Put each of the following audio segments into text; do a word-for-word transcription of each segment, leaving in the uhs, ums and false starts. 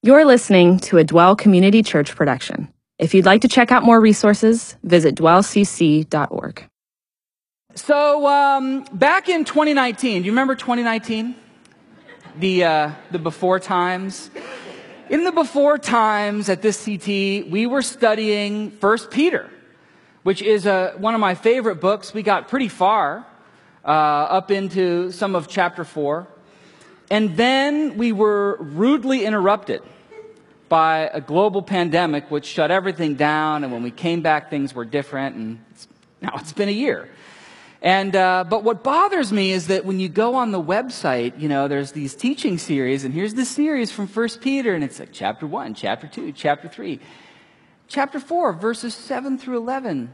You're listening to a Dwell Community Church production. If you'd like to check out more resources, visit dwell c c dot org. So um, back in twenty nineteen, do you remember twenty nineteen? The uh, the before times. In the before times at this C T, we were studying First Peter, which is a, one of my favorite books. We got pretty far uh, up into some of chapter four. And then we were rudely interrupted by a global pandemic, which shut everything down. And when we came back, things were different. And it's, now it's been a year. And uh, but what bothers me is that when you go on the website, you know, there's these teaching series, and here's the series from First Peter, and it's like chapter one, chapter two, chapter three, chapter four, verses seven through eleven.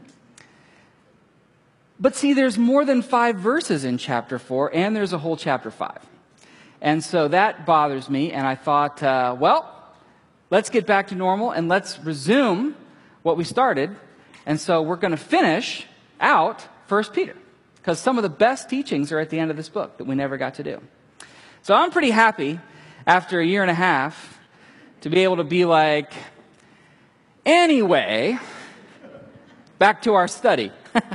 But see, there's more than five verses in chapter four, and there's a whole chapter five. And so that bothers me, and I thought, uh, well, let's get back to normal, and let's resume what we started. And so we're going to finish out First Peter, because some of the best teachings are at the end of this book that we never got to do. So I'm pretty happy, after a year and a half, to be able to be like, anyway, back to our study.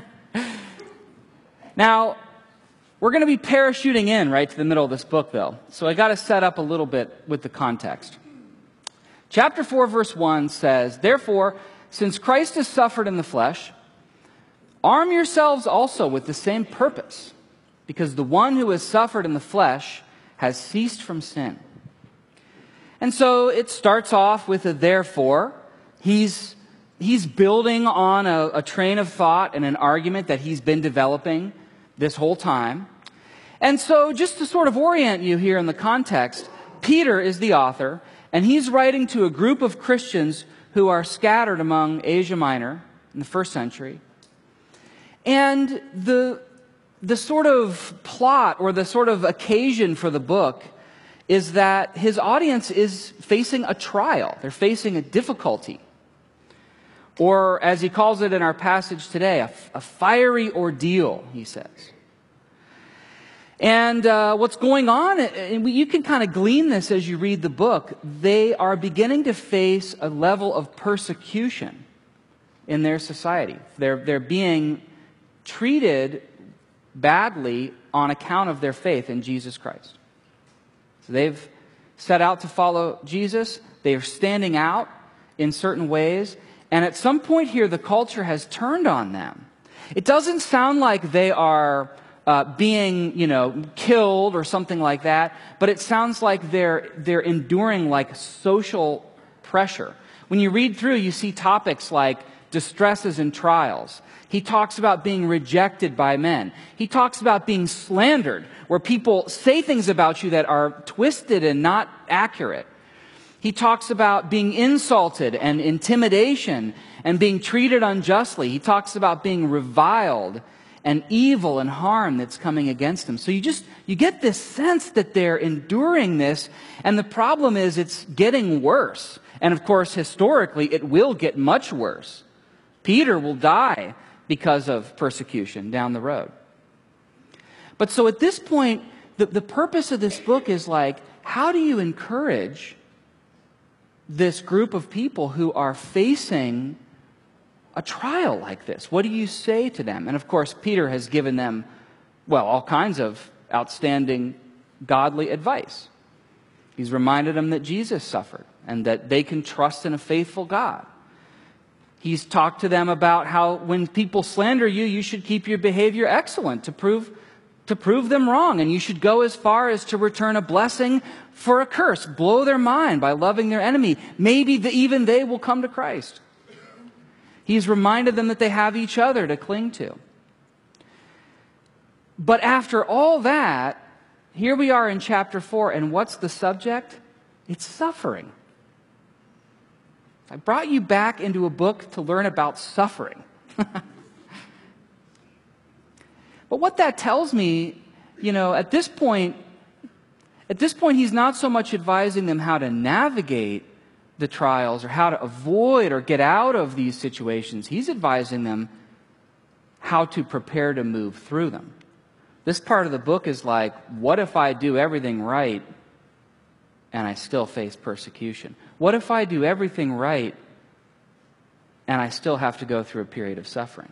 Now, we're going to be parachuting in right to the middle of this book, though. So I got to set up a little bit with the context. Chapter four, verse one says, "Therefore, since Christ has suffered in the flesh, arm yourselves also with the same purpose, because the one who has suffered in the flesh has ceased from sin." And so it starts off with a therefore. He's, he's building on a, a train of thought and an argument that he's been developing this whole time. And so just to sort of orient you here in the context, Peter is the author, and he's writing to a group of Christians who are scattered among Asia Minor in the first century. And the, the sort of plot or the sort of occasion for the book is that his audience is facing a trial. They're facing a difficulty. Or, as he calls it in our passage today, a, a fiery ordeal, he says. And uh, what's going on, and you can kind of glean this as you read the book, they are beginning to face a level of persecution in their society. They're, they're being treated badly on account of their faith in Jesus Christ. So they've set out to follow Jesus. They are standing out in certain ways. And at some point here, the culture has turned on them. It doesn't sound like they are uh, being, you know, killed or something like that, but it sounds like they're they're enduring like social pressure. When you read through, you see topics like distresses and trials. He talks about being rejected by men. He talks about being slandered, where people say things about you that are twisted and not accurate. He talks about being insulted and intimidation and being treated unjustly. He talks about being reviled and evil and harm that's coming against them. So you just, you get this sense that they're enduring this, and the problem is it's getting worse. And of course, historically, it will get much worse. Peter will die because of persecution down the road. But so at this point, the, the purpose of this book is like, how do you encourage this group of people who are facing a trial like this? What do you say to them? And of course, Peter has given them, well, all kinds of outstanding godly advice. He's reminded them that Jesus suffered and that they can trust in a faithful God. He's talked to them about how when people slander you, you should keep your behavior excellent to prove to prove them wrong, and you should go as far as to return a blessing for a curse. Blow their mind by loving their enemy. Maybe the, even they will come to Christ. He's reminded them that they have each other to cling to. But after all that, here we are in chapter four, and what's the subject? It's suffering. I brought you back into a book to learn about suffering. But what that tells me, you know, at this point, at this point, he's not so much advising them how to navigate the trials or how to avoid or get out of these situations. He's advising them how to prepare to move through them. This part of the book is like, what if I do everything right and I still face persecution? What if I do everything right and I still have to go through a period of suffering?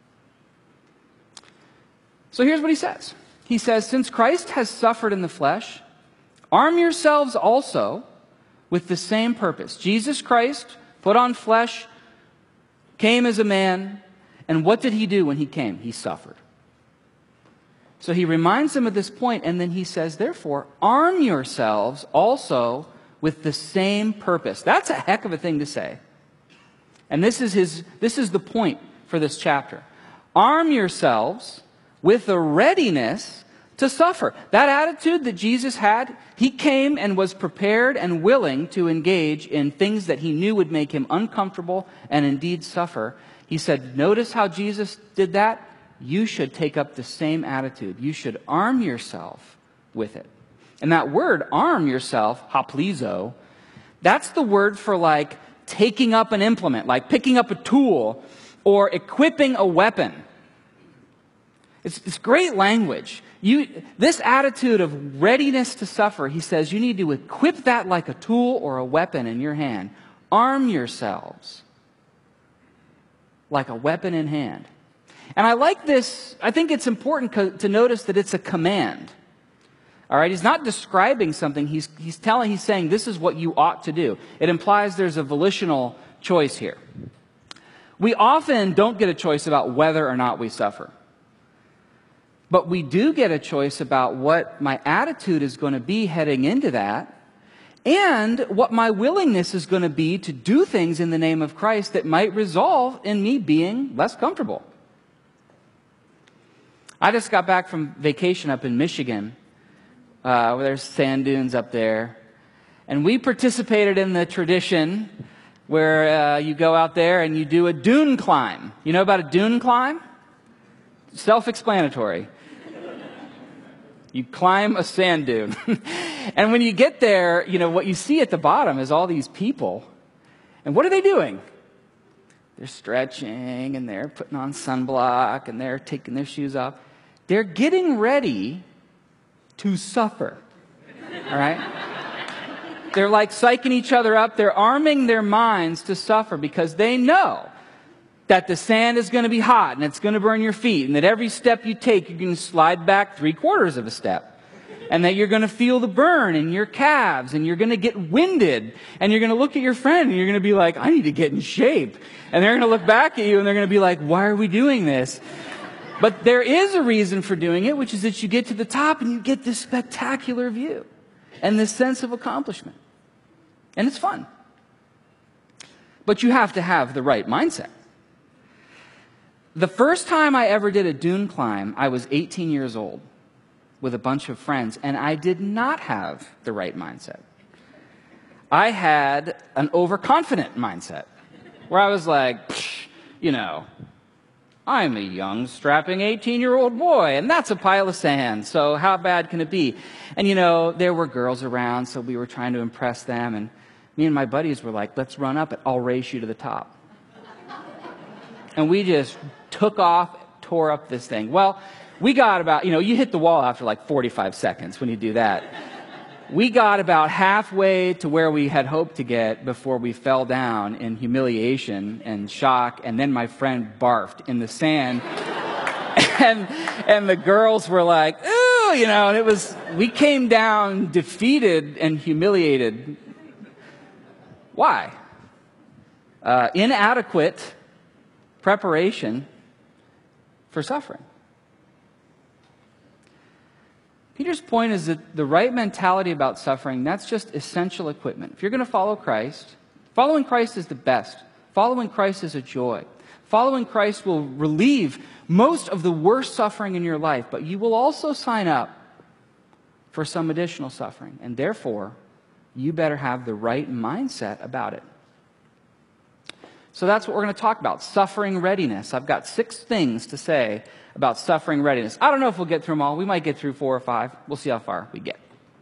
So here's what he says. He says, since Christ has suffered in the flesh, arm yourselves also with the same purpose. Jesus Christ put on flesh, came as a man, and what did he do when he came? He suffered. So he reminds them of this point, and then he says, therefore, arm yourselves also with the same purpose. That's a heck of a thing to say. And this is his, this is the point for this chapter. Arm yourselves with a readiness to suffer. That attitude that Jesus had, he came and was prepared and willing to engage in things that he knew would make him uncomfortable and indeed suffer. He said, notice how Jesus did that? You should take up the same attitude. You should arm yourself with it. And that word, arm yourself, haplizo, that's the word for like taking up an implement, like picking up a tool or equipping a weapon. It's, it's great language. You, this attitude of readiness to suffer, he says, you need to equip that like a tool or a weapon in your hand. Arm yourselves like a weapon in hand. And I like this. I think it's important co- to notice that it's a command. All right, he's not describing something. He's, he's telling, he's saying this is what you ought to do. It implies there's a volitional choice here. We often don't get a choice about whether or not we suffer. But we do get a choice about what my attitude is going to be heading into that, and what my willingness is going to be to do things in the name of Christ that might result in me being less comfortable. I just got back from vacation up in Michigan, uh, where there's sand dunes up there. And we participated in the tradition where uh, you go out there and you do a dune climb. You know about a dune climb? Self-explanatory. You climb a sand dune. And when you get there, you know, what you see at the bottom is all these people. And what are they doing? They're stretching, and they're putting on sunblock, and they're taking their shoes off. They're getting ready to suffer. All right? They're like psyching each other up. They're arming their minds to suffer because they know that the sand is going to be hot and it's going to burn your feet, and that every step you take, you're going to slide back three quarters of a step, and that you're going to feel the burn in your calves, and you're going to get winded, and you're going to look at your friend and you're going to be like, I need to get in shape. And they're going to look back at you and they're going to be like, why are we doing this? But there is a reason for doing it, which is that you get to the top and you get this spectacular view and this sense of accomplishment. And it's fun. But you have to have the right mindset. The first time I ever did a dune climb, I was eighteen years old with a bunch of friends, and I did not have the right mindset. I had an overconfident mindset where I was like, you know, I'm a young, strapping eighteen-year-old boy, and that's a pile of sand, so how bad can it be? And, you know, there were girls around, so we were trying to impress them, and me and my buddies were like, let's run up it. I'll race you to the top. And we just took off, tore up this thing. Well, we got about, you know, you hit the wall after like forty-five seconds when you do that. We got about halfway to where we had hoped to get before we fell down in humiliation and shock, and then my friend barfed in the sand. and and the girls were like, ooh, you know, and it was, we came down defeated and humiliated. Why? Uh, inadequate preparation for suffering. Peter's point is that the right mentality about suffering, that's just essential equipment. If you're going to follow Christ, following Christ is the best. Following Christ is a joy. Following Christ will relieve most of the worst suffering in your life, but you will also sign up for some additional suffering. And therefore, you better have the right mindset about it. So that's what we're going to talk about, suffering readiness. I've got six things to say about suffering readiness. I don't know if we'll get through them all. We might get through four or five. We'll see how far we get.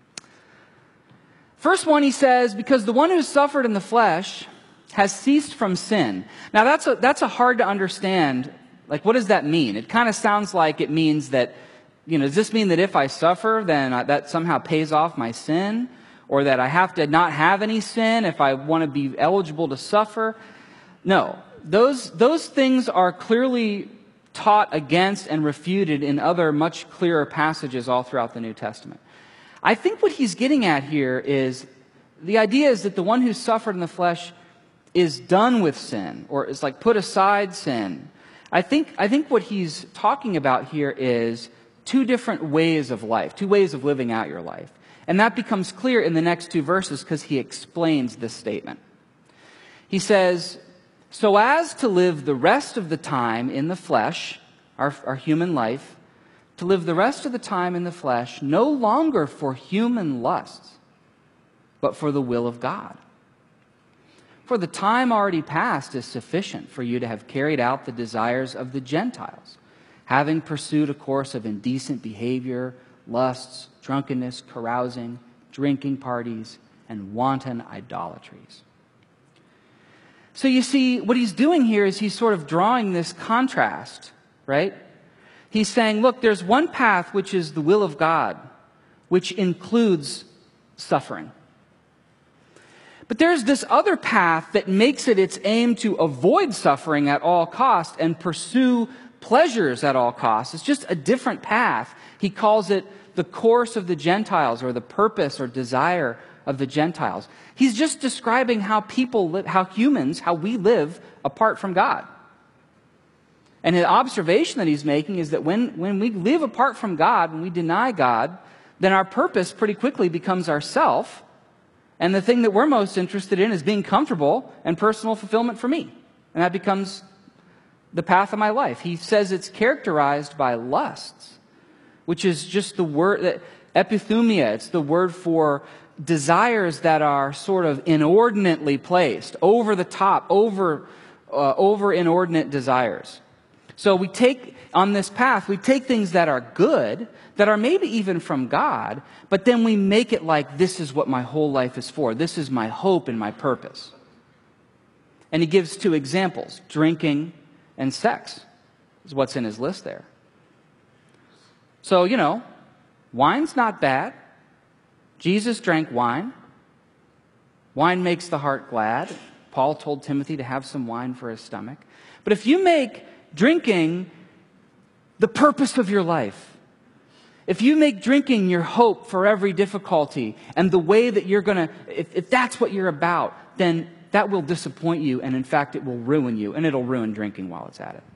First one, he says, because the one who suffered in the flesh has ceased from sin. Now, that's a, that's a hard to understand. Like, what does that mean? It kind of sounds like it means that, you know, does this mean that if I suffer, then I, that somehow pays off my sin? or that I have to not have any sin if I want to be eligible to suffer. No, those, those things are clearly taught against and refuted in other much clearer passages all throughout the New Testament. I think what he's getting at here is the idea is that the one who suffered in the flesh is done with sin, or is like put aside sin. I think, I think what he's talking about here is two different ways of life, two ways of living out your life. And that becomes clear in the next two verses because he explains this statement. He says, so as to live the rest of the time in the flesh, our, our human life, to live the rest of the time in the flesh, no longer for human lusts, but for the will of God. For the time already past is sufficient for you to have carried out the desires of the Gentiles, having pursued a course of indecent behavior, lusts, drunkenness, carousing, drinking parties, and wanton idolatries. So you see, what he's doing here is he's sort of drawing this contrast, right? He's saying, look, there's one path which is the will of God, which includes suffering. But there's this other path that makes it its aim to avoid suffering at all costs and pursue pleasures at all costs. It's just a different path. He calls it the course of the Gentiles, or the purpose or desire of the Gentiles. He's just describing how people live, how humans, how we live apart from God. And the observation that he's making is that when, when we live apart from God, when we deny God, then our purpose pretty quickly becomes ourself. And the thing that we're most interested in is being comfortable and personal fulfillment for me. And that becomes the path of my life. He says it's characterized by lusts, which is just the word, epithumia. It's the word for desires that are sort of inordinately placed, over the top, over, uh, over inordinate desires. So we take, on this path, we take things that are good, that are maybe even from God, but then we make it like this is what my whole life is for. This is my hope and my purpose. And he gives two examples, drinking and sex is what's in his list there. So, you know, wine's not bad. Jesus drank wine. Wine makes the heart glad. Paul told Timothy to have some wine for his stomach. But if you make drinking the purpose of your life, if you make drinking your hope for every difficulty and the way that you're going to, if, if that's what you're about, then that will disappoint you, and in fact it will ruin you, and it'll ruin drinking while it's at it.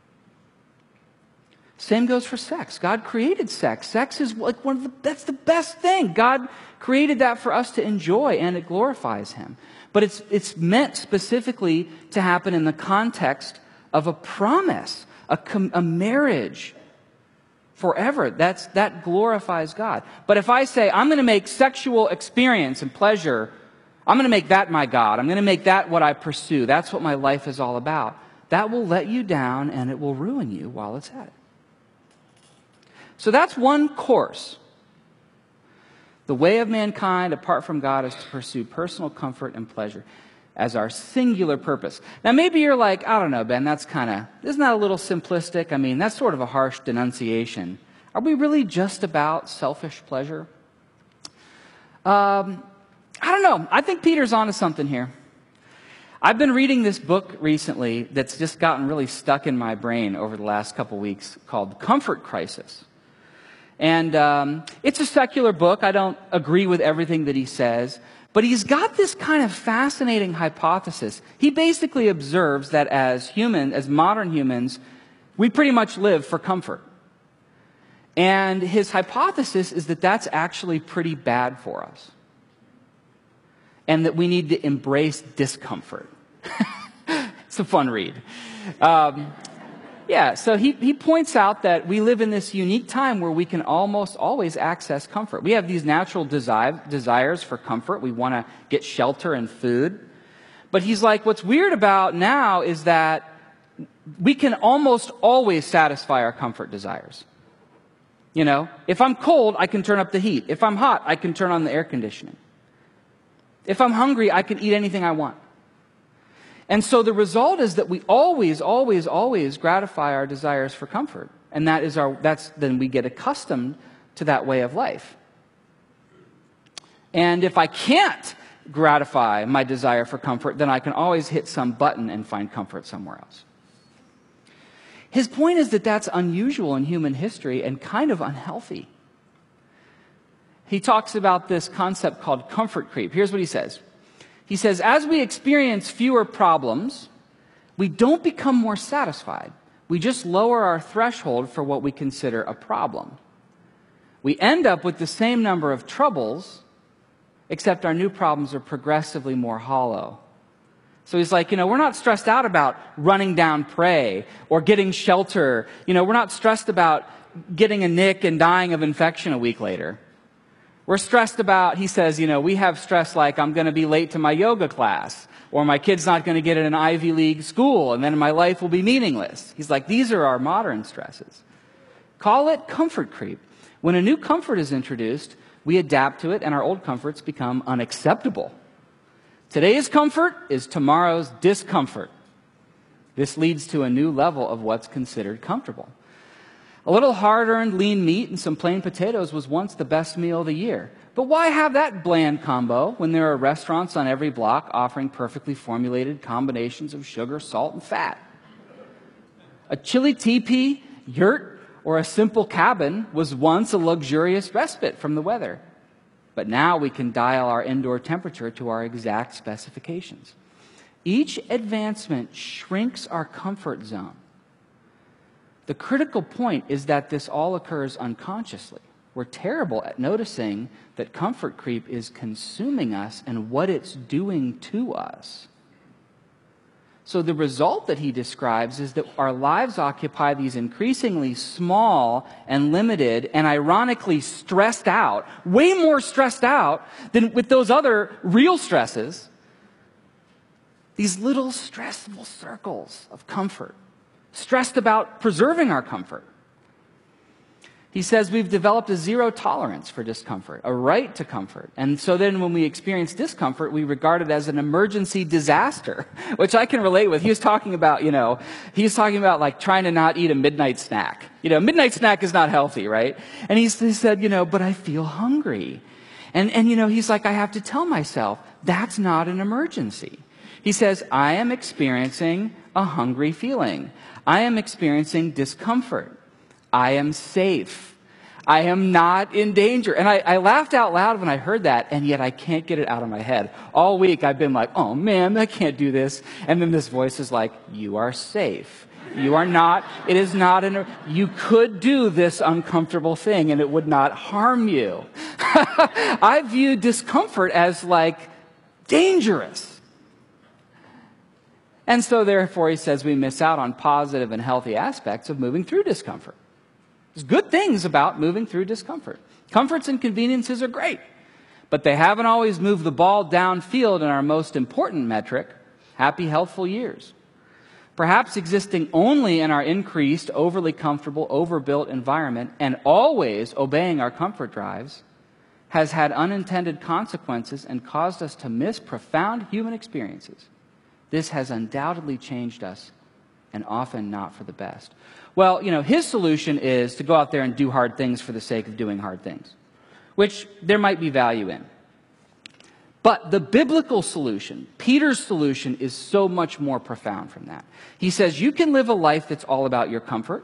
Same goes for sex. God created sex. Sex is like one of the, that's the best thing. God created that for us to enjoy, and it glorifies Him. But it's, it's meant specifically to happen in the context of a promise, a, com, a marriage forever. That's, that glorifies God. But if I say, I'm going to make sexual experience and pleasure, I'm going to make that my God. I'm going to make that what I pursue. That's what my life is all about. That will let you down, and it will ruin you while it's at it. So that's one course. The way of mankind apart from God is to pursue personal comfort and pleasure as our singular purpose. Now maybe you're like, I don't know, Ben, that's kind of, isn't that a little simplistic? I mean, that's sort of a harsh denunciation. Are we really just about selfish pleasure? Um, I don't know. I think Peter's onto something here. I've been reading this book recently that's just gotten really stuck in my brain over the last couple weeks called Comfort Crisis. And um, it's a secular book. I don't agree with everything that he says. But he's got this kind of fascinating hypothesis. He basically observes that as human, as modern humans, we pretty much live for comfort. And his hypothesis is that that's actually pretty bad for us. And that we need to embrace discomfort. It's a fun read. Um, yeah, so he, he points out that we live in this unique time where we can almost always access comfort. We have these natural desire, desires for comfort. We want to get shelter and food. But he's like, what's weird about now is that we can almost always satisfy our comfort desires. You know, if I'm cold, I can turn up the heat. If I'm hot, I can turn on the air conditioning. If I'm hungry, I can eat anything I want. And so the result is that we always, always, always gratify our desires for comfort. And that is our, that's, then we get accustomed to that way of life. And if I can't gratify my desire for comfort, then I can always hit some button and find comfort somewhere else. His point is that that's unusual in human history and kind of unhealthy. He talks about this concept called comfort creep. Here's what he says. He says, as we experience fewer problems, we don't become more satisfied. We just lower our threshold for what we consider a problem. We end up with the same number of troubles, except our new problems are progressively more hollow. So he's like, you know, we're not stressed out about running down prey or getting shelter. You know, we're not stressed about getting a nick and dying of infection a week later. We're stressed about, he says, you know, we have stress like I'm going to be late to my yoga class, or my kid's not going to get in an Ivy League school, and then my life will be meaningless. He's like, these are our modern stresses. Call it comfort creep. When a new comfort is introduced, we adapt to it, and our old comforts become unacceptable. Today's comfort is tomorrow's discomfort. This leads to a new level of what's considered comfortable. A little hard-earned lean meat and some plain potatoes was once the best meal of the year. But why have that bland combo when there are restaurants on every block offering perfectly formulated combinations of sugar, salt, and fat? A chilly teepee, yurt, or a simple cabin was once a luxurious respite from the weather. But now we can dial our indoor temperature to our exact specifications. Each advancement shrinks our comfort zone. The critical point is that this all occurs unconsciously. We're terrible at noticing that comfort creep is consuming us and what it's doing to us. So the result that he describes is that our lives occupy these increasingly small and limited and ironically stressed out, way more stressed out than with those other real stresses, these little stressful circles of comfort, stressed about preserving our comfort. He says we've developed a zero tolerance for discomfort, a right to comfort. And so then when we experience discomfort, we regard it as an emergency disaster, which I can relate with. He was talking about, you know, he was talking about like trying to not eat a midnight snack. You know, midnight snack is not healthy, right? And he, he said, you know, but I feel hungry. And, and, you know, he's like, I have to tell myself, that's not an emergency. He says, I am experiencing a hungry feeling. I am experiencing discomfort. I am safe. I am not in danger. And I, I laughed out loud when I heard that, and yet I can't get it out of my head. All week I've been like, oh man, I can't do this. And then this voice is like, you are safe. You are not, it is not, an, you could do this uncomfortable thing and it would not harm you. I view discomfort as like dangerous. And so therefore, he says we miss out on positive and healthy aspects of moving through discomfort. There's good things about moving through discomfort. Comforts and conveniences are great, but they haven't always moved the ball downfield in our most important metric, happy, healthful years. Perhaps existing only in our increased, overly comfortable, overbuilt environment and always obeying our comfort drives has had unintended consequences and caused us to miss profound human experiences. This has undoubtedly changed us, and often not for the best. Well, you know, his solution is to go out there and do hard things for the sake of doing hard things, which there might be value in. But the biblical solution, Peter's solution, is so much more profound from that. He says you can live a life that's all about your comfort,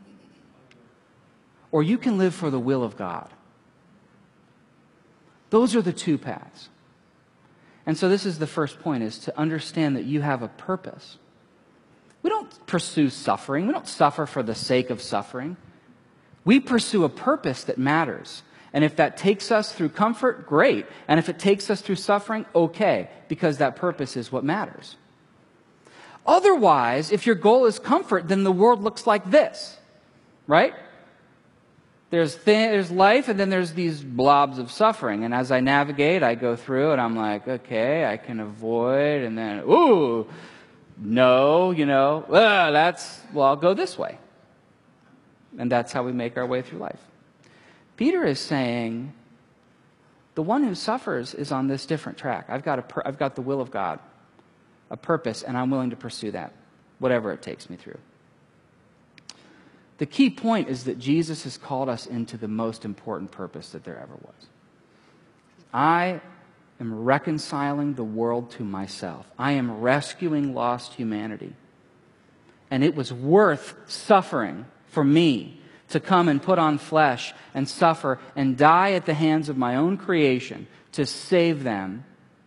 or you can live for the will of God. Those are the two paths. And so this is the first point, is to understand that you have a purpose. We don't pursue suffering. We don't suffer for the sake of suffering. We pursue a purpose that matters. And if that takes us through comfort, great. And if it takes us through suffering, okay, because that purpose is what matters. Otherwise, if your goal is comfort, then the world looks like this, right? There's, th- there's life, and then there's these blobs of suffering. And as I navigate, I go through, and I'm like, okay, I can avoid, and then, ooh, no, you know, uh, that's, well, I'll go this way. And that's how we make our way through life. Peter is saying, the one who suffers is on this different track. I've got, a pur- I've got the will of God, a purpose, and I'm willing to pursue that, whatever it takes me through. The key point is that Jesus has called us into the most important purpose that there ever was. I am reconciling the world to myself. I am rescuing lost humanity. And it was worth suffering for me to come and put on flesh and suffer and die at the hands of my own creation to save them.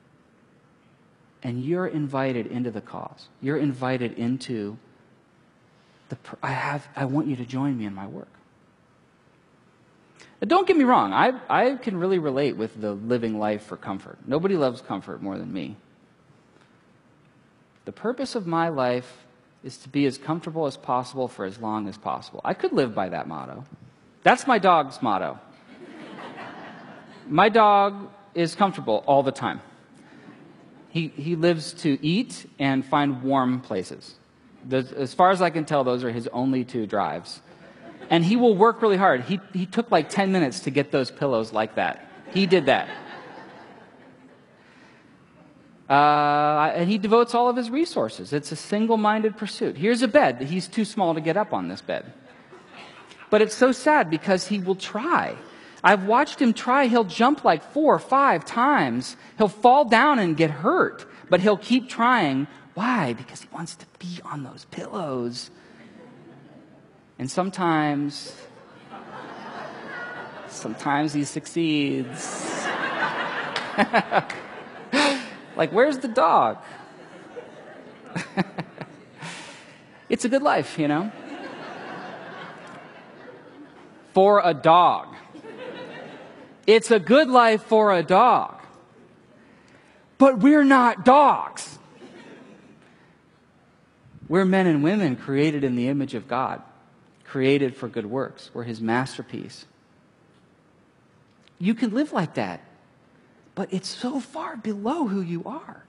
And you're invited into the cause. You're invited into the, I have, I want you to join me in my work. Now, don't get me wrong. I, I can really relate with the living life for comfort. Nobody loves comfort more than me. The purpose of my life is to be as comfortable as possible for as long as possible. I could live by that motto. That's my dog's motto. My dog is comfortable all the time. He, he lives to eat and find warm places. The, as far as I can tell, those are his only two drives. And he will work really hard. He, he took like ten minutes to get those pillows like that. He did that. Uh, and he devotes all of his resources. It's a single-minded pursuit. Here's a bed. He's too small to get up on this bed. But it's so sad because he will try. I've watched him try. He'll jump like four or five times. He'll fall down and get hurt, but he'll keep trying. Why? Because he wants to be on those pillows. And sometimes, sometimes he succeeds. Like, where's the dog? It's a good life, you know? For a dog. It's a good life for a dog. But we're not dogs. We're men and women created in the image of God, created for good works. We're His masterpiece. You can live like that, but it's so far below who you are.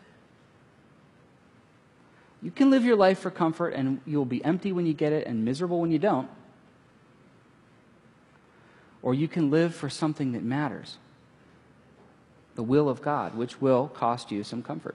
You can live your life for comfort, and you'll be empty when you get it and miserable when you don't. Or you can live for something that matters, the will of God, which will cost you some comfort.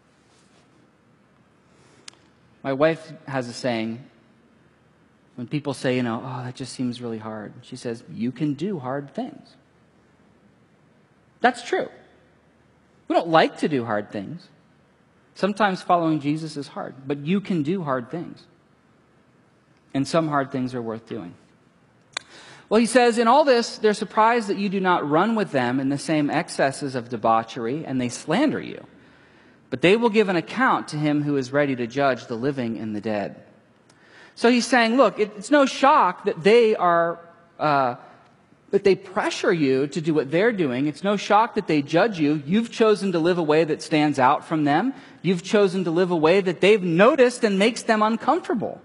My wife has a saying, when people say, you know, oh, that just seems really hard. She says, you can do hard things. That's true. We don't like to do hard things. Sometimes following Jesus is hard, but you can do hard things. And some hard things are worth doing. Well, he says, in all this, they're surprised that you do not run with them in the same excesses of debauchery, and they slander you. But they will give an account to him who is ready to judge the living and the dead. So he's saying, look, it's no shock that they are, uh, that they pressure you to do what they're doing. It's no shock that they judge you. You've chosen to live a way that stands out from them. You've chosen to live a way that they've noticed and makes them uncomfortable.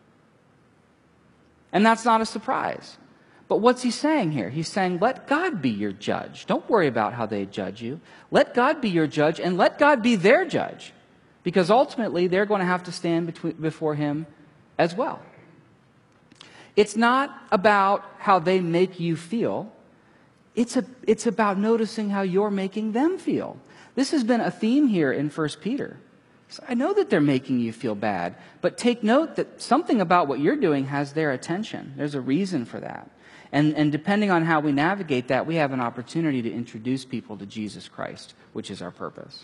And that's not a surprise. But what's he saying here? He's saying, let God be your judge. Don't worry about how they judge you. Let God be your judge, and let God be their judge. Because ultimately, they're going to have to stand between, before Him as well. It's not about how they make you feel. It's, a, it's about noticing how you're making them feel. This has been a theme here in First Peter. So I know that they're making you feel bad, but take note that something about what you're doing has their attention. There's a reason for that. And, and depending on how we navigate that, we have an opportunity to introduce people to Jesus Christ, which is our purpose.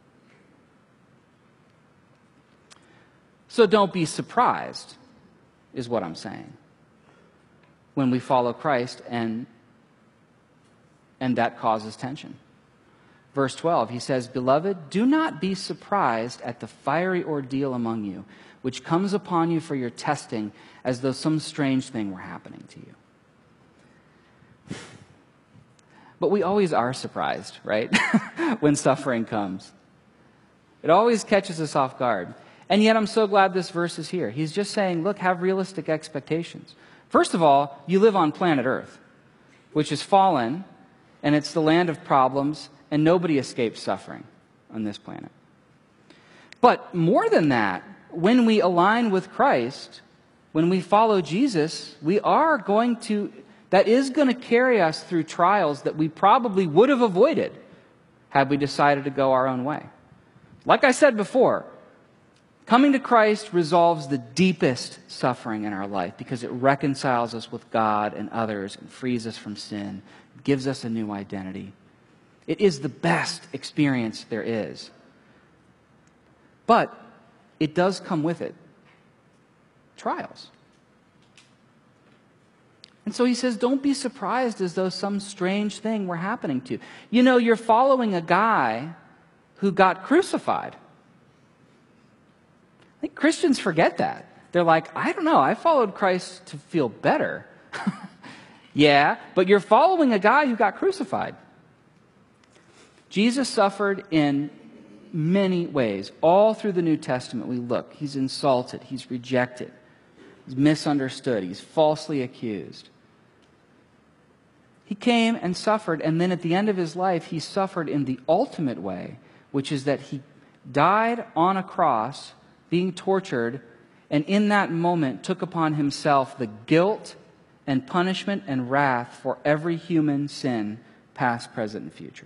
So don't be surprised, is what I'm saying, when we follow Christ and, and that causes tension. Verse twelve, he says, Beloved, do not be surprised at the fiery ordeal among you, which comes upon you for your testing, as though some strange thing were happening to you. But we always are surprised, right? When suffering comes. It always catches us off guard. And yet I'm so glad this verse is here. He's just saying, look, have realistic expectations. First of all, you live on planet Earth, which is fallen, and it's the land of problems, and nobody escapes suffering on this planet. But more than that, when we align with Christ, when we follow Jesus, we are going to... That is going to carry us through trials that we probably would have avoided had we decided to go our own way. Like I said before, coming to Christ resolves the deepest suffering in our life because it reconciles us with God and others and frees us from sin, gives us a new identity. It is the best experience there is. But it does come with it trials. And so he says, don't be surprised as though some strange thing were happening to you. You know, you're following a guy who got crucified. I think Christians forget that. They're like, I don't know, I followed Christ to feel better. Yeah, but you're following a guy who got crucified. Jesus suffered in many ways. All through the New Testament we look. He's insulted. He's rejected. He's misunderstood. He's falsely accused. He came and suffered, and then at the end of his life, he suffered in the ultimate way, which is that he died on a cross, being tortured, and in that moment took upon himself the guilt and punishment and wrath for every human sin, past, present, and future.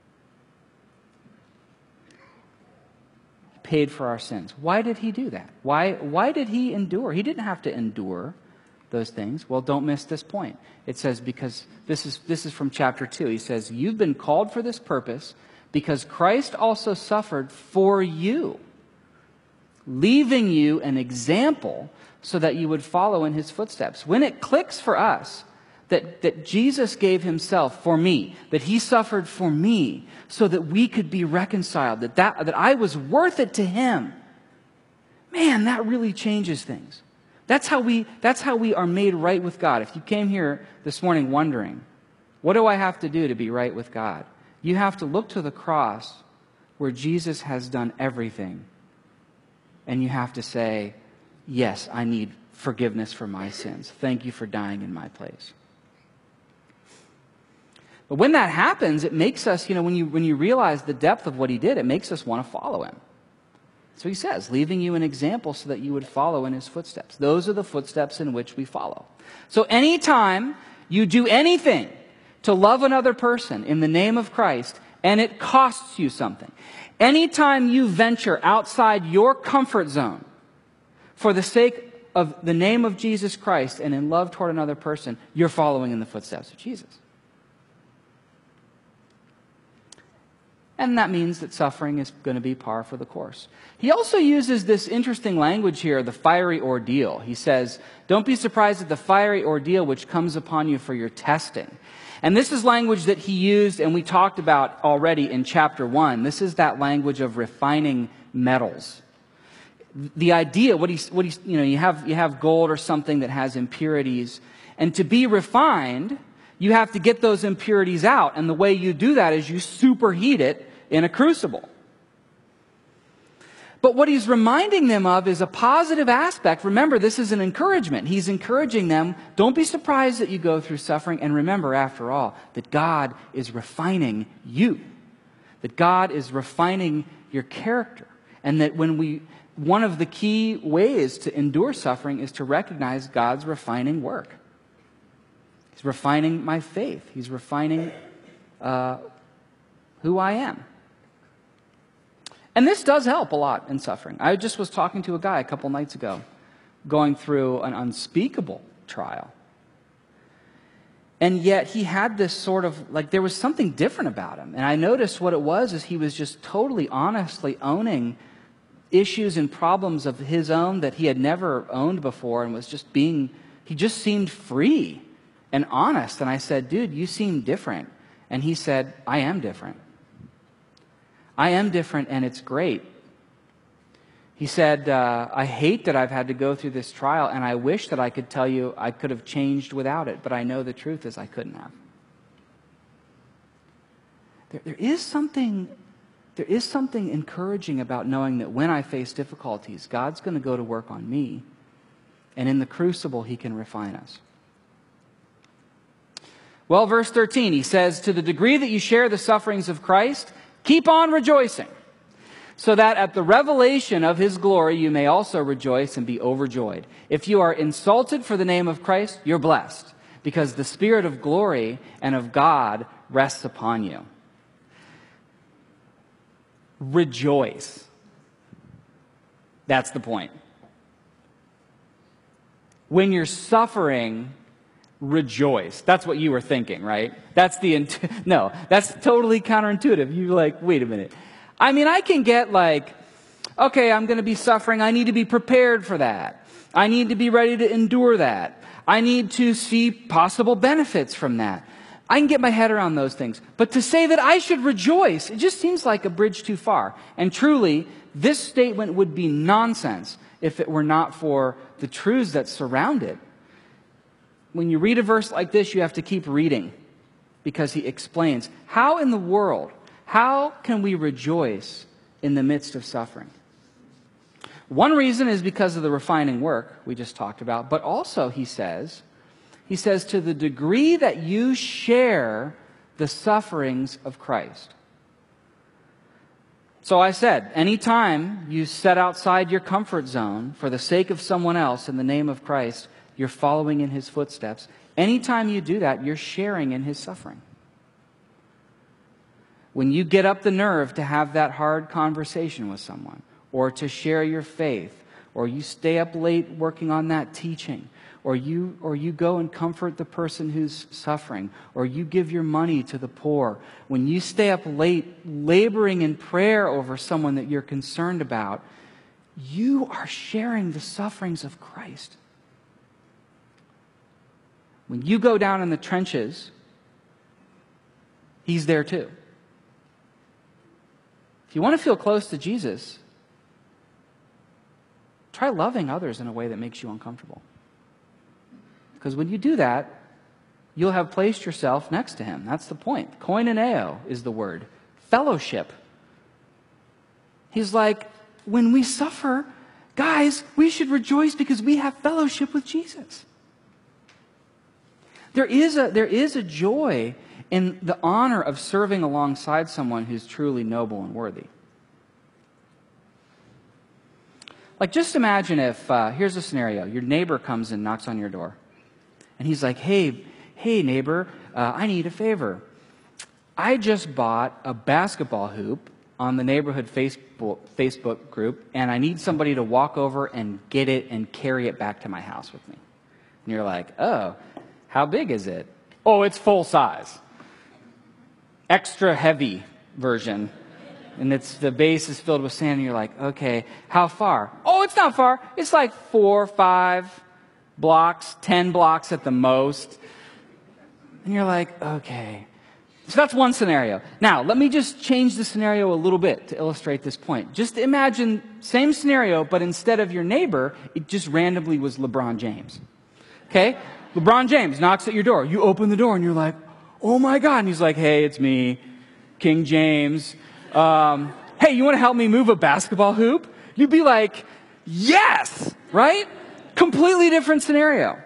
He paid for our sins. Why did he do that? Why, why did he endure? He didn't have to endure those things. Well, don't miss this point. It says, because this is, this is from chapter two. He says, you've been called for this purpose because Christ also suffered for you, leaving you an example so that you would follow in his footsteps. When it clicks for us that, that Jesus gave himself for me, that he suffered for me so that we could be reconciled, that, that, that I was worth it to him, man, that really changes things. That's how we, that's how we are made right with God. If you came here this morning wondering, what do I have to do to be right with God? You have to look to the cross where Jesus has done everything. And you have to say, yes, I need forgiveness for my sins. Thank you for dying in my place. But when that happens, it makes us, you know, when you, when you realize the depth of what he did, it makes us want to follow him. So he says, leaving you an example so that you would follow in his footsteps. Those are the footsteps in which we follow. So anytime you do anything to love another person in the name of Christ, and it costs you something, anytime you venture outside your comfort zone for the sake of the name of Jesus Christ and in love toward another person, you're following in the footsteps of Jesus. And that means that suffering is going to be par for the course. He also uses this interesting language here, the fiery ordeal. He says, don't be surprised at the fiery ordeal which comes upon you for your testing. And this is language that he used and we talked about already in chapter one. This is that language of refining metals. The idea, what he's, what he's, you know, you have, you have gold or something that has impurities, and to be refined, you have to get those impurities out. And the way you do that is you superheat it in a crucible. But what he's reminding them of is a positive aspect. Remember, this is an encouragement. He's encouraging them, don't be surprised that you go through suffering. And remember, after all, that God is refining you. That God is refining your character. And that when we, one of the key ways to endure suffering is to recognize God's refining work. He's refining my faith. He's refining uh, who I am. And this does help a lot in suffering. I just was talking to a guy a couple nights ago going through an unspeakable trial. And yet he had this sort of, like there was something different about him. And I noticed what it was is he was just totally honestly owning issues and problems of his own that he had never owned before and was just being, he just seemed free and honest. And I said, dude, you seem different. And he said, I am different. I am different and it's great. He said, uh, I hate that I've had to go through this trial and I wish that I could tell you I could have changed without it, but I know the truth is I couldn't have. There, there is something, there is something encouraging about knowing that when I face difficulties, God's going to go to work on me, and in the crucible he can refine us. Well, verse thirteen, he says, to the degree that you share the sufferings of Christ, keep on rejoicing, so that at the revelation of his glory you may also rejoice and be overjoyed. If you are insulted for the name of Christ, you're blessed, because the Spirit of glory and of God rests upon you. Rejoice. That's the point. When you're suffering, rejoice. That's what you were thinking, right? That's the, int- no, that's totally counterintuitive. You're like, wait a minute. I mean, I can get like, okay, I'm going to be suffering. I need to be prepared for that. I need to be ready to endure that. I need to see possible benefits from that. I can get my head around those things. But to say that I should rejoice, it just seems like a bridge too far. And truly, this statement would be nonsense if it were not for the truths that surround it. When you read a verse like this, you have to keep reading because he explains, how in the world, how can we rejoice in the midst of suffering? One reason is because of the refining work we just talked about, but also, he says, he says, to the degree that you share the sufferings of Christ. So I said, anytime you set outside your comfort zone for the sake of someone else in the name of Christ, you're following in his footsteps. Anytime you do that, you're sharing in his suffering. When you get up the nerve to have that hard conversation with someone, or to share your faith, or you stay up late working on that teaching, or you or you go and comfort the person who's suffering, or you give your money to the poor, when you stay up late laboring in prayer over someone that you're concerned about, you are sharing the sufferings of Christ. When you go down in the trenches, he's there too. If you want to feel close to Jesus, try loving others in a way that makes you uncomfortable. Because when you do that, you'll have placed yourself next to him. That's the point. Koinoneo is the word. Fellowship. He's like, when we suffer, guys, we should rejoice because we have fellowship with Jesus. There is a, there is a joy in the honor of serving alongside someone who's truly noble and worthy. Like, just imagine if, uh, here's a scenario. Your neighbor comes and knocks on your door. And he's like, hey, hey neighbor, uh, I need a favor. I just bought a basketball hoop on the neighborhood Facebook, Facebook group, and I need somebody to walk over and get it and carry it back to my house with me. And you're like, oh, how big is it? Oh, it's full size. Extra heavy version. And it's the base is filled with sand, and you're like, okay, how far? Oh, it's not far. It's like four, five blocks, ten blocks at the most. And you're like, okay. So that's one scenario. Now, let me just change the scenario a little bit to illustrate this point. Just imagine, same scenario, but instead of your neighbor, it just randomly was LeBron James. Okay? LeBron James knocks at your door. You open the door, and you're like, oh my God. And he's like, hey, it's me, King James. Um, hey, you want to help me move a basketball hoop? You'd be like, yes, right? Completely different scenario.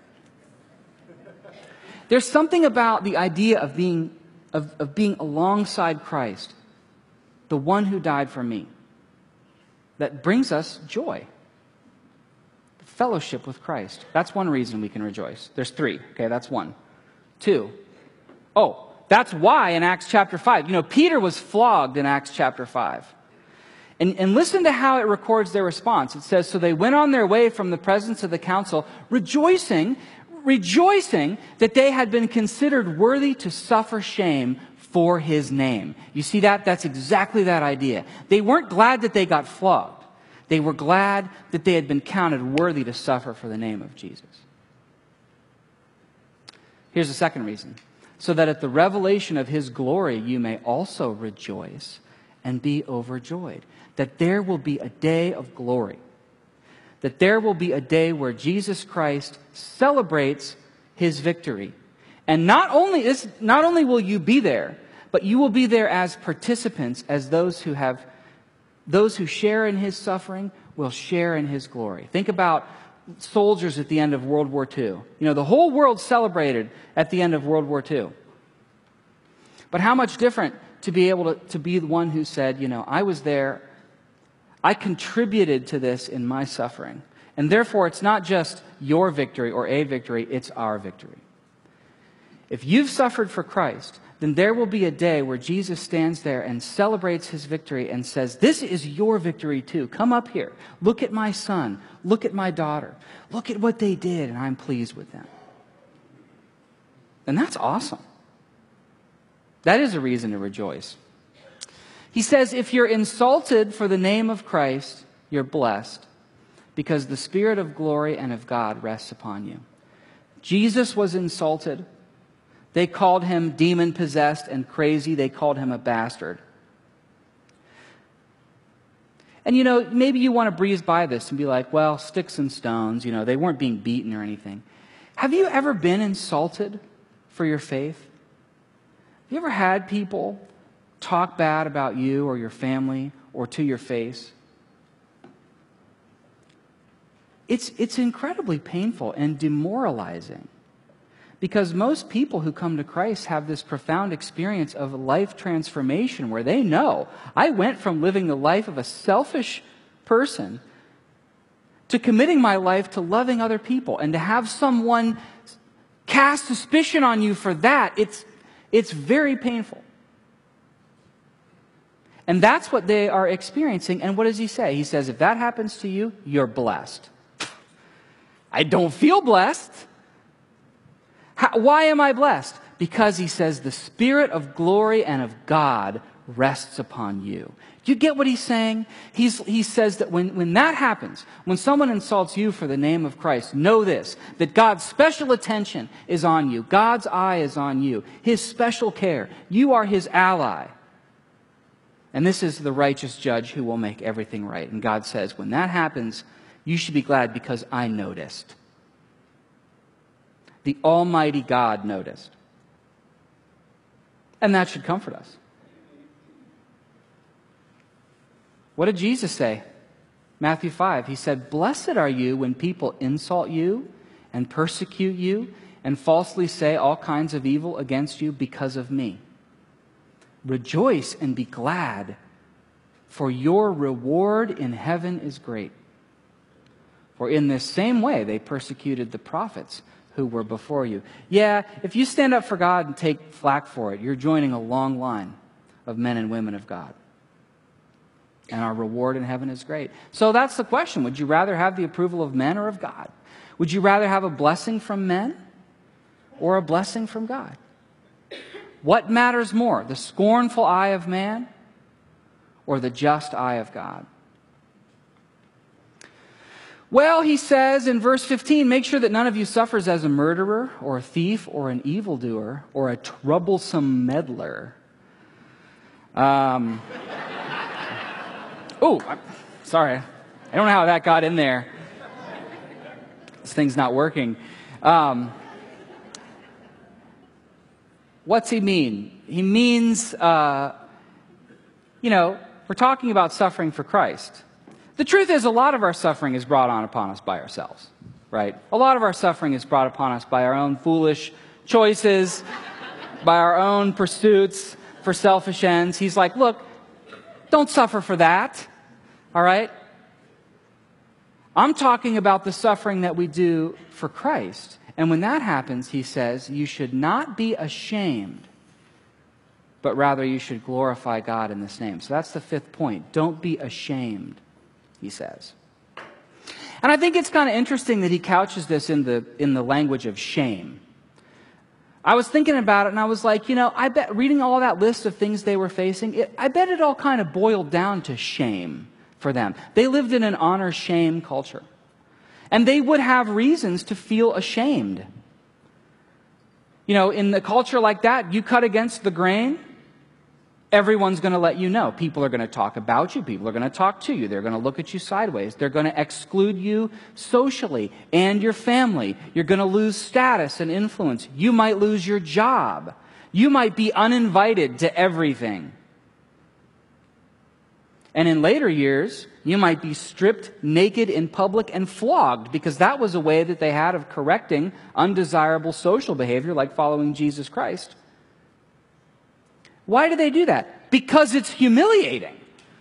There's something about the idea of being, of, of being alongside Christ, the one who died for me, that brings us joy. Fellowship with Christ. That's one reason we can rejoice. There's three. Okay, that's one. Two. Oh, that's why in Acts chapter five, you know, Peter was flogged in Acts chapter five. And, and listen to how it records their response. It says, so they went on their way from the presence of the council, rejoicing, rejoicing that they had been considered worthy to suffer shame for his name. You see that? That's exactly that idea. They weren't glad that they got flogged. They were glad that they had been counted worthy to suffer for the name of Jesus. Here's the second reason. So that at the revelation of his glory you may also rejoice and be overjoyed. That there will be a day of glory. That there will be a day where Jesus Christ celebrates his victory. And not only is, not only will you be there, but you will be there as participants, as those who have, those who share in his suffering will share in his glory. Think about soldiers at the end of World War Two. You know, the whole world celebrated at the end of World War Two. But how much different to be able to, to be the one who said, you know, I was there, I contributed to this in my suffering. And therefore, it's not just your victory or a victory, it's our victory. If you've suffered for Christ, then there will be a day where Jesus stands there and celebrates his victory and says, this is your victory too. Come up here. Look at my son. Look at my daughter. Look at what they did, and I'm pleased with them. And that's awesome. That is a reason to rejoice. He says, if you're insulted for the name of Christ, you're blessed, because the Spirit of glory and of God rests upon you. Jesus was insulted. They called him demon-possessed and crazy. They called him a bastard. And, you know, maybe you want to breeze by this and be like, well, sticks and stones, you know, they weren't being beaten or anything. Have you ever been insulted for your faith? Have you ever had people talk bad about you or your family or to your face? It's, it's incredibly painful and demoralizing, because most people who come to Christ have this profound experience of life transformation where they know, I went from living the life of a selfish person to committing my life to loving other people, and to have someone cast suspicion on you for that, it's, it's very painful. And that's what they are experiencing. And what does he say? He says, if that happens to you, you're blessed. I don't feel blessed. How, why am I blessed? Because he says the Spirit of glory and of God rests upon you. Do you get what he's saying? He's, he says that when, when that happens, when someone insults you for the name of Christ, know this, that God's special attention is on you. God's eye is on you. His special care. You are his ally. And this is the righteous judge who will make everything right. And God says, when that happens, you should be glad because I noticed. The Almighty God noticed. And that should comfort us. What did Jesus say? Matthew five, he said, blessed are you when people insult you and persecute you and falsely say all kinds of evil against you because of me. Rejoice and be glad, for your reward in heaven is great. For in this same way they persecuted the prophets who were before you. Yeah, if you stand up for God and take flack for it, you're joining a long line of men and women of God. And our reward in heaven is great. So that's the question. Would you rather have the approval of men or of God? Would you rather have a blessing from men or a blessing from God? What matters more, the scornful eye of man or the just eye of God? Well, he says in verse fifteen, make sure that none of you suffers as a murderer or a thief or an evildoer or a troublesome meddler. Um, oh, sorry. I don't know how that got in there. This thing's not working. Um, what's he mean? He means, uh, you know, we're talking about suffering for Christ. The truth is, a lot of our suffering is brought on upon us by ourselves, right? A lot of our suffering is brought upon us by our own foolish choices, by our own pursuits for selfish ends. He's like, look, don't suffer for that, all right? I'm talking about the suffering that we do for Christ. And when that happens, he says, you should not be ashamed, but rather you should glorify God in this name. So that's the fifth point. Don't be ashamed, he says. And I think it's kind of interesting that he couches this in the in the language of shame. I was thinking about it and I was like, you know, I bet reading all that list of things they were facing, it, I bet it all kind of boiled down to shame for them. They lived in an honor-shame culture. And they would have reasons to feel ashamed. You know, in the culture like that, you cut against the grain, everyone's going to let you know. People are going to talk about you. People are going to talk to you. They're going to look at you sideways. They're going to exclude you socially and your family. You're going to lose status and influence. You might lose your job. You might be uninvited to everything. And in later years, you might be stripped naked in public and flogged, because that was a way that they had of correcting undesirable social behavior like following Jesus Christ. Why do they do that? Because it's humiliating.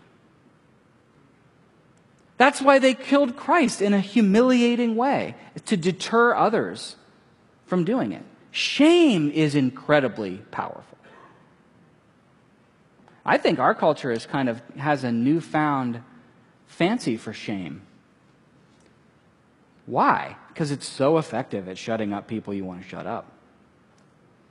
That's why they killed Christ in a humiliating way, to deter others from doing it. Shame is incredibly powerful. I think our culture is kind of has a newfound fancy for shame. Why? Because it's so effective at shutting up people you want to shut up.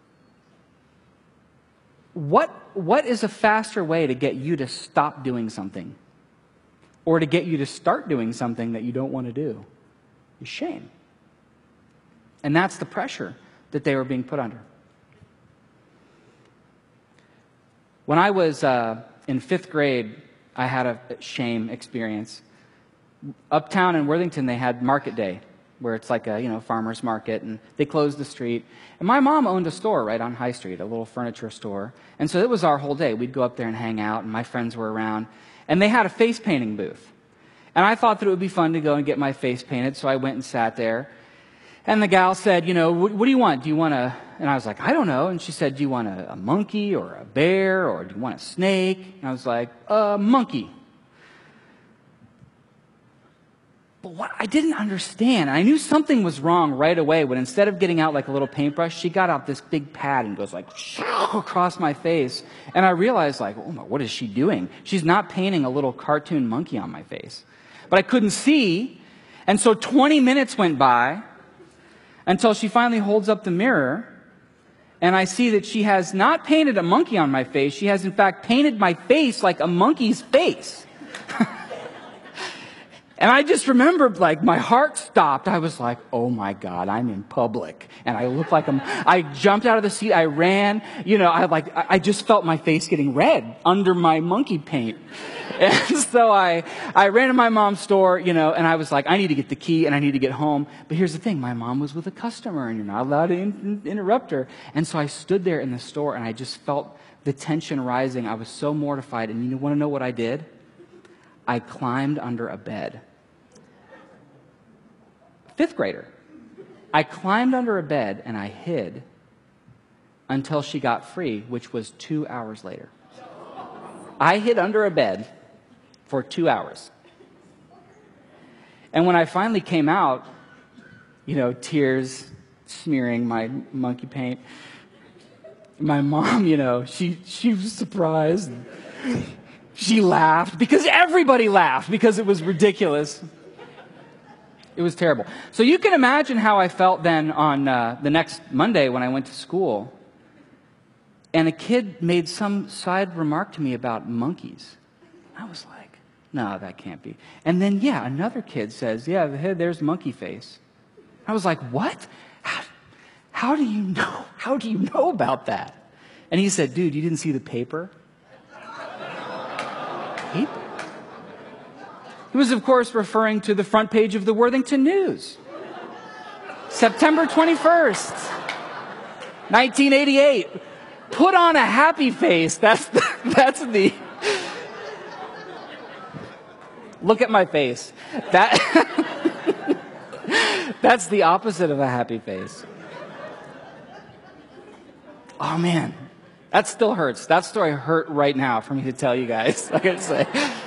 what, what is a faster way to get you to stop doing something or to get you to start doing something that you don't want to do? Is shame. And that's the pressure that they were being put under. When I was uh, in fifth grade, I had a shame experience. Uptown in Worthington, they had Market Day, where it's like a, you know, farmer's market, and they closed the street. And my mom owned a store right on High Street, a little furniture store. And so it was our whole day. We'd go up there and hang out, and my friends were around. And they had a face painting booth. And I thought that it would be fun to go and get my face painted, so I went and sat there. And the gal said, you know, what, what do you want? Do you want a, and I was like, I don't know. And she said, do you want a, a monkey or a bear or do you want a snake? And I was like, a monkey. But what I didn't understand, and I knew something was wrong right away when instead of getting out like a little paintbrush, she got out this big pad and goes like across my face. And I realized like, oh my, what is she doing? She's not painting a little cartoon monkey on my face. But I couldn't see. And so twenty minutes went by until she finally holds up the mirror, and I see that she has not painted a monkey on my face. She has, in fact, painted my face like a monkey's face. And I just remembered, like, my heart stopped. I was like, oh, my God, I'm in public. And I look like I'm, I jumped out of the seat. I ran. You know, I like, I just felt my face getting red under my monkey paint. And so I, I ran to my mom's store, you know, and I was like, I need to get the key and I need to get home. But here's the thing. My mom was with a customer and you're not allowed to in, interrupt her. And so I stood there in the store and I just felt the tension rising. I was so mortified. And you want to know what I did? I climbed under a bed. Fifth grader. I climbed under a bed and I hid until she got free, which was two hours later. I hid under a bed for two hours. And when I finally came out, you know, tears smearing my monkey paint, my mom, you know, she, she was surprised. She laughed because everybody laughed because it was ridiculous. It was terrible. So you can imagine how I felt then on uh, the next Monday when I went to school. And a kid made some side remark to me about monkeys. I was like, no, that can't be. And then, yeah, another kid says, yeah, there's monkey face. I was like, what? How, how do you know? How do you know about that? And he said, dude, you didn't see the paper? Paper? He was, of course, referring to the front page of the Worthington News. September twenty-first, nineteen eighty-eight. Put on a happy face. That's the, that's the... Look at my face. That That's the opposite of a happy face. Oh, man. That still hurts. That story hurt right now for me to tell you guys, I gotta say.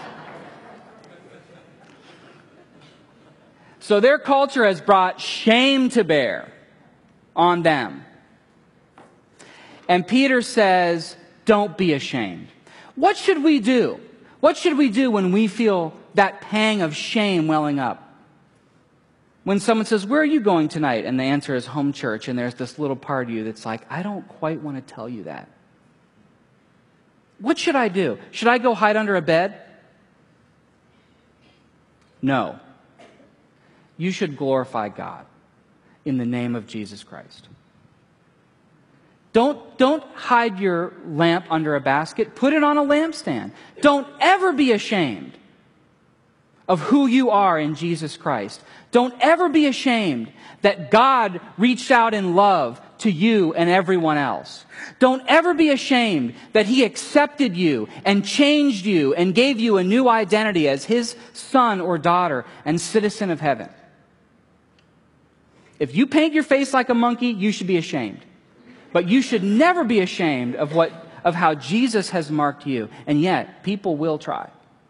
So their culture has brought shame to bear on them. And Peter says, don't be ashamed. What should we do? What should we do when we feel that pang of shame welling up? When someone says, where are you going tonight? And the answer is home church. And there's this little part of you that's like, I don't quite want to tell you that. What should I do? Should I go hide under a bed? No. You should glorify God in the name of Jesus Christ. Don't, don't hide your lamp under a basket. Put it on a lampstand. Don't ever be ashamed of who you are in Jesus Christ. Don't ever be ashamed that God reached out in love to you and everyone else. Don't ever be ashamed that He accepted you and changed you and gave you a new identity as His son or daughter and citizen of heaven. If you paint your face like a monkey, you should be ashamed. But you should never be ashamed of what, of how Jesus has marked you. And yet, people will try.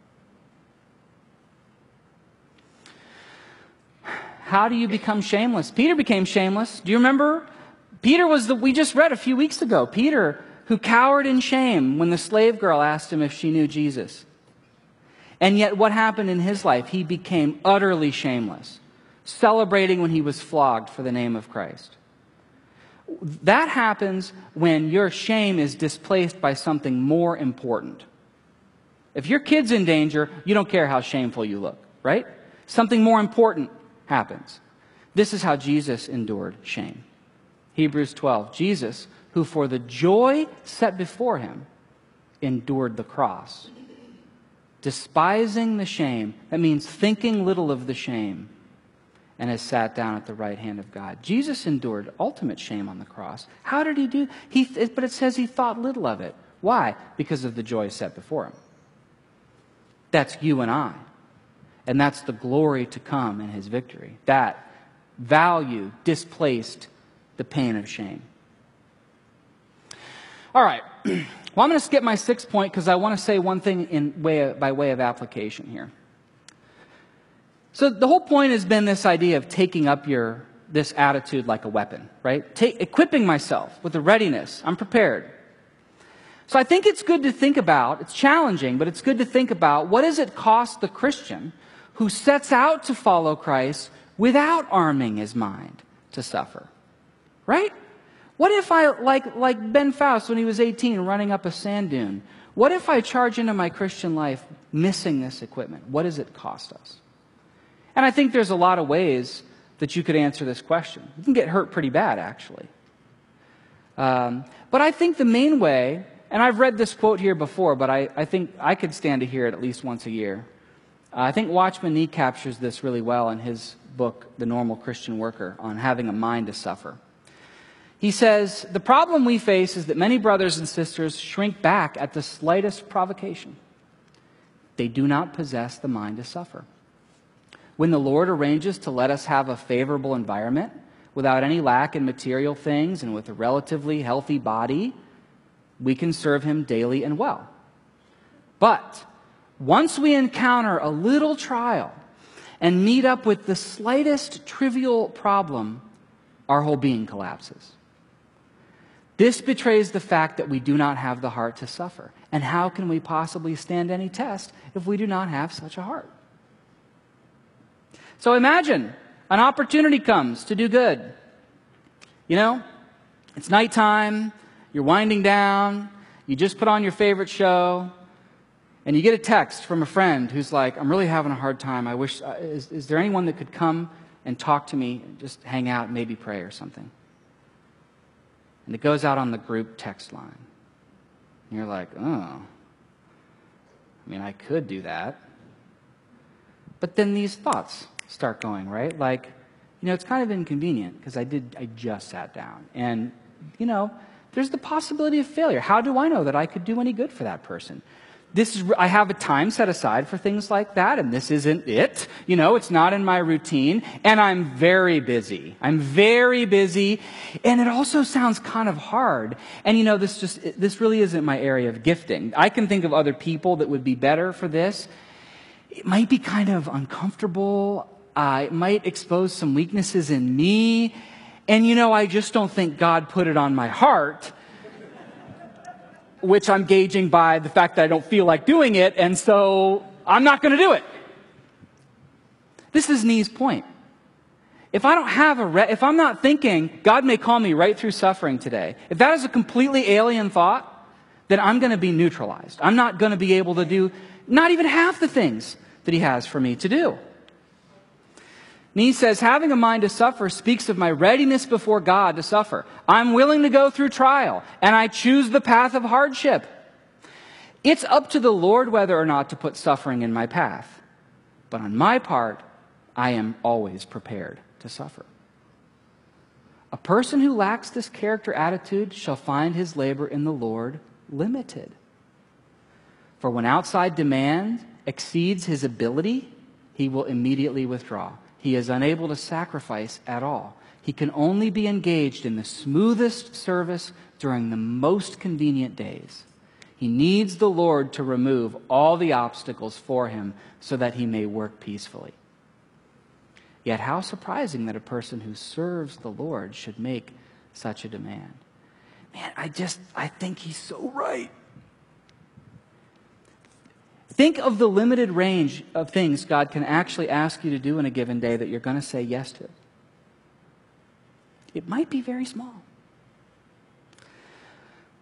How do you become shameless? Peter became shameless. Do you remember? Peter was the, we just read a few weeks ago, Peter, who cowered in shame when the slave girl asked him if she knew Jesus. And yet, what happened in his life? He became utterly shameless, celebrating when he was flogged for the name of Christ. That happens when your shame is displaced by something more important. If your kid's in danger, you don't care how shameful you look, right? Something more important happens. This is how Jesus endured shame. Hebrews twelve, Jesus, who for the joy set before him, endured the cross, despising the shame. That means thinking little of the shame, and has sat down at the right hand of God. Jesus endured ultimate shame on the cross. How did he do? He, but it says he thought little of it. Why? Because of the joy set before him. That's you and I. And that's the glory to come in his victory. That value displaced the pain of shame. All right. Well, I'm going to skip my sixth point because I want to say one thing in way of, by way of application here. So the whole point has been this idea of taking up your this attitude like a weapon, right? Take, equipping myself with a readiness. I'm prepared. So I think it's good to think about, it's challenging, but it's good to think about what does it cost the Christian who sets out to follow Christ without arming his mind to suffer, right? What if I, like, like Ben Faust when he was eighteen running up a sand dune, what if I charge into my Christian life missing this equipment? What does it cost us? And I think there's a lot of ways that you could answer this question. You can get hurt pretty bad, actually. Um, but I think the main way, and I've read this quote here before, but I, I think I could stand to hear it at least once a year. Uh, I think Watchman Nee captures this really well in his book, The Normal Christian Worker, on having a mind to suffer. He says, the problem we face is that many brothers and sisters shrink back at the slightest provocation. They do not possess the mind to suffer. When the Lord arranges to let us have a favorable environment, without any lack in material things and with a relatively healthy body, we can serve him daily and well. But once we encounter a little trial and meet up with the slightest trivial problem, our whole being collapses. This betrays the fact that we do not have the heart to suffer. And how can we possibly stand any test if we do not have such a heart? So imagine an opportunity comes to do good. You know, it's nighttime, you're winding down, you just put on your favorite show, and you get a text from a friend who's like, I'm really having a hard time. I wish, uh, is, is there anyone that could come and talk to me, just hang out, maybe pray or something? And it goes out on the group text line. And you're like, oh, I mean, I could do that. But then these thoughts start going, right? Like, you know, it's kind of inconvenient because I did, I just sat down. And, you know, there's the possibility of failure. How do I know that I could do any good for that person? This is, I have a time set aside for things like that, and this isn't it. You know, it's not in my routine, and I'm very busy. I'm very busy, and it also sounds kind of hard. And, you know, this just, this really isn't my area of gifting. I can think of other people that would be better for this. It might be kind of uncomfortable. Uh, it might expose some weaknesses in me. And, you know, I just don't think God put it on my heart, which I'm gauging by the fact that I don't feel like doing it, and so I'm not going to do it. This is Nee's point. If I don't have a, re- if I'm not thinking, God may call me right through suffering today, if that is a completely alien thought, then I'm going to be neutralized. I'm not going to be able to do not even half the things that he has for me to do. Nee says, having a mind to suffer speaks of my readiness before God to suffer. I'm willing to go through trial, and I choose the path of hardship. It's up to the Lord whether or not to put suffering in my path. But on my part, I am always prepared to suffer. A person who lacks this character attitude shall find his labor in the Lord limited. For when outside demand exceeds his ability, he will immediately withdraw. He is unable to sacrifice at all. He can only be engaged in the smoothest service during the most convenient days. He needs the Lord to remove all the obstacles for him so that he may work peacefully. Yet how surprising that a person who serves the Lord should make such a demand. Man, I just, I think he's so right. Think of the limited range of things God can actually ask you to do in a given day that you're going to say yes to. It might be very small.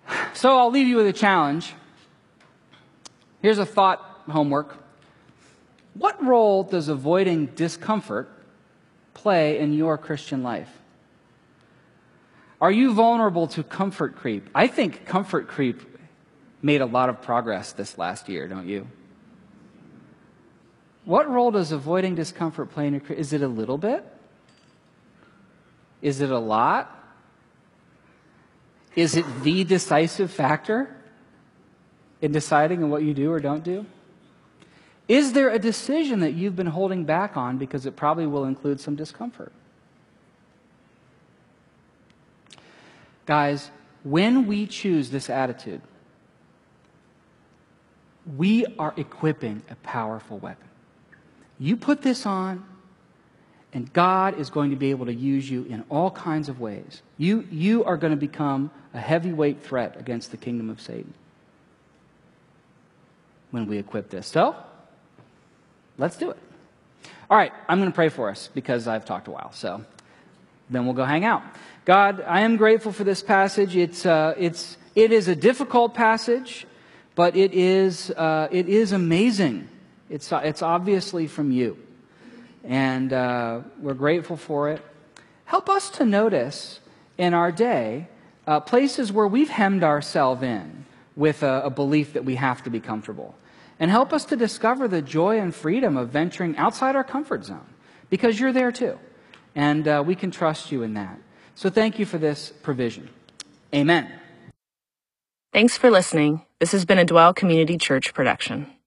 So I'll leave you with a challenge. Here's a thought homework. What role does avoiding discomfort play in your Christian life? Are you vulnerable to comfort creep? I think comfort creep made a lot of progress this last year, don't you? What role does avoiding discomfort play in your Christian life? Is it a little bit? Is it a lot? Is it the decisive factor in deciding on what you do or don't do? Is there a decision that you've been holding back on because it probably will include some discomfort? Guys, when we choose this attitude, we are equipping a powerful weapon. You put this on, and God is going to be able to use you in all kinds of ways. You, you are going to become a heavyweight threat against the kingdom of Satan when we equip this. So, let's do it. All right, I'm going to pray for us because I've talked a while. So, then we'll go hang out. God, I am grateful for this passage. It's uh, it's it is a difficult passage, but it is uh, it is amazing. It's it's obviously from you, and uh, we're grateful for it. Help us to notice in our day uh, places where we've hemmed ourselves in with a, a belief that we have to be comfortable, and help us to discover the joy and freedom of venturing outside our comfort zone, because you're there too, and uh, we can trust you in that. So thank you for this provision. Amen. Thanks for listening. This has been a Dwell Community Church production.